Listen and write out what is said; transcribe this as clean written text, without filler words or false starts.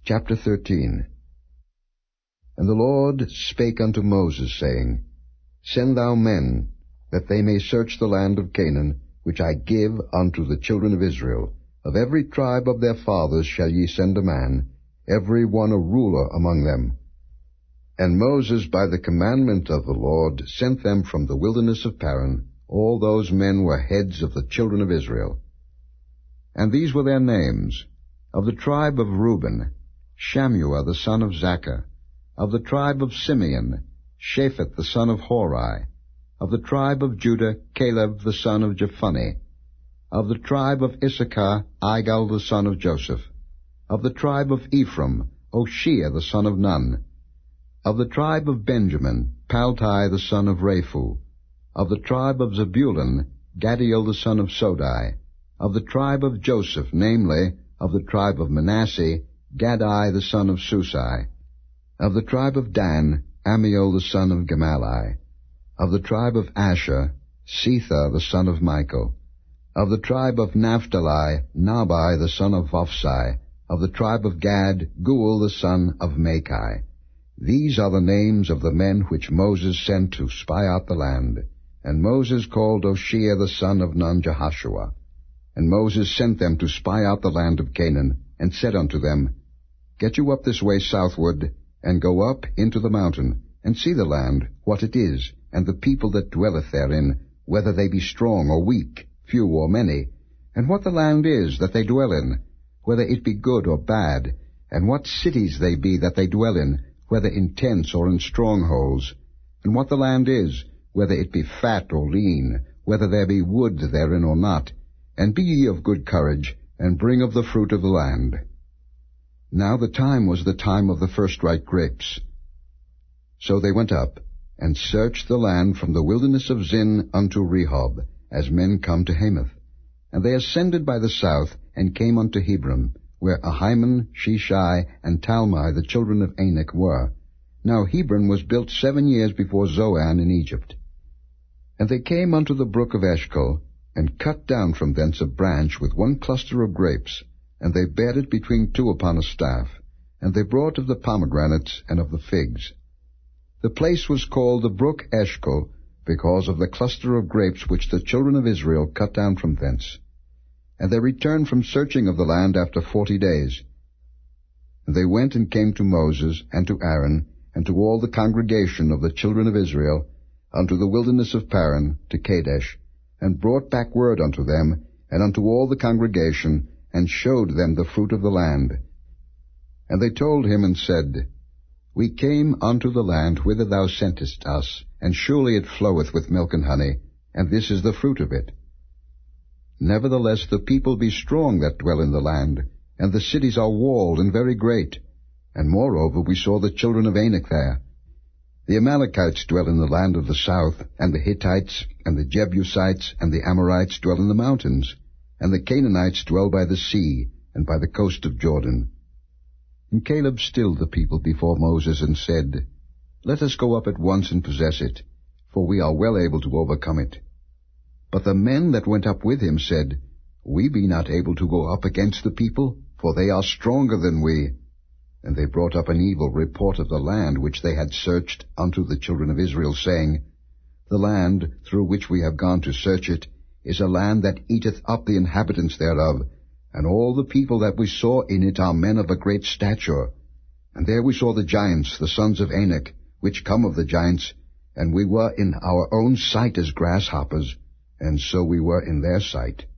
Chapter 13. And the Lord spake unto Moses, saying, Send thou men, that they may search the land of Canaan, which I give unto the children of Israel. Of every tribe of their fathers shall ye send a man, every one a ruler among them. And Moses, by the commandment of the Lord, sent them from the wilderness of Paran. All those men were heads of the children of Israel. And these were their names: of the tribe of Reuben, Shammua the son of Zaccur; of the tribe of Simeon, Shaphat the son of Hori; of the tribe of Judah, Caleb the son of Jephunneh; of the tribe of Issachar, Igal the son of Joseph; of the tribe of Ephraim, Oshea the son of Nun; of the tribe of Benjamin, Paltai the son of Raphu; of the tribe of Zebulun, Gaddiel the son of Sodai; of the tribe of Joseph, namely, of the tribe of Manasseh, Gaddai the son of Susai; of the tribe of Dan, Amiel the son of Gemalli; of the tribe of Asher, Sether the son of Michael; of the tribe of Naphtali, Nabai the son of Vophsi; of the tribe of Gad, Guel the son of Machi. These are the names of the men which Moses sent to spy out the land. And Moses called Oshea the son of Nun Jehoshua. And Moses sent them to spy out the land of Canaan, and said unto them, Get you up this way southward, and go up into the mountain, and see the land, what it is, and the people that dwelleth therein, whether they be strong or weak, few or many, and what the land is that they dwell in, whether it be good or bad, and what cities they be that they dwell in, whether in tents or in strongholds, and what the land is, whether it be fat or lean, whether there be wood therein or not, and be ye of good courage, and bring of the fruit of the land. Now the time was the time of the first-ripe grapes. So they went up, and searched the land from the wilderness of Zin unto Rehob, as men come to Hamath. And they ascended by the south, and came unto Hebron, where Ahiman, Sheshai, and Talmai the children of Anak were. Now Hebron was built 7 years before Zoan in Egypt. And they came unto the brook of Eshcol, and cut down from thence a branch with one cluster of grapes, and they bare it between two upon a staff, and they brought of the pomegranates and of the figs. The place was called the brook Eshcol, because of the cluster of grapes which the children of Israel cut down from thence. And they returned from searching of the land after 40 days. And they went and came to Moses, and to Aaron, and to all the congregation of the children of Israel, unto the wilderness of Paran, to Kadesh, and brought back word unto them, and unto all the congregation, and showed them the fruit of the land. And they told him and said, We came unto the land whither thou sentest us, and surely it floweth with milk and honey, and this is the fruit of it. Nevertheless the people be strong that dwell in the land, and the cities are walled and very great. And moreover we saw the children of Anak there. The Amalekites dwell in the land of the south, and the Hittites, and the Jebusites, and the Amorites dwell in the mountains, and the Canaanites dwell by the sea, and by the coast of Jordan. And Caleb stilled the people before Moses, and said, Let us go up at once and possess it, for we are well able to overcome it. But the men that went up with him said, We be not able to go up against the people, for they are stronger than we. And they brought up an evil report of the land which they had searched unto the children of Israel, saying, The land through which we have gone to search it is a land that eateth up the inhabitants thereof, and all the people that we saw in it are men of a great stature. And there we saw the giants, the sons of Anak, which come of the giants, and we were in our own sight as grasshoppers, and so we were in their sight.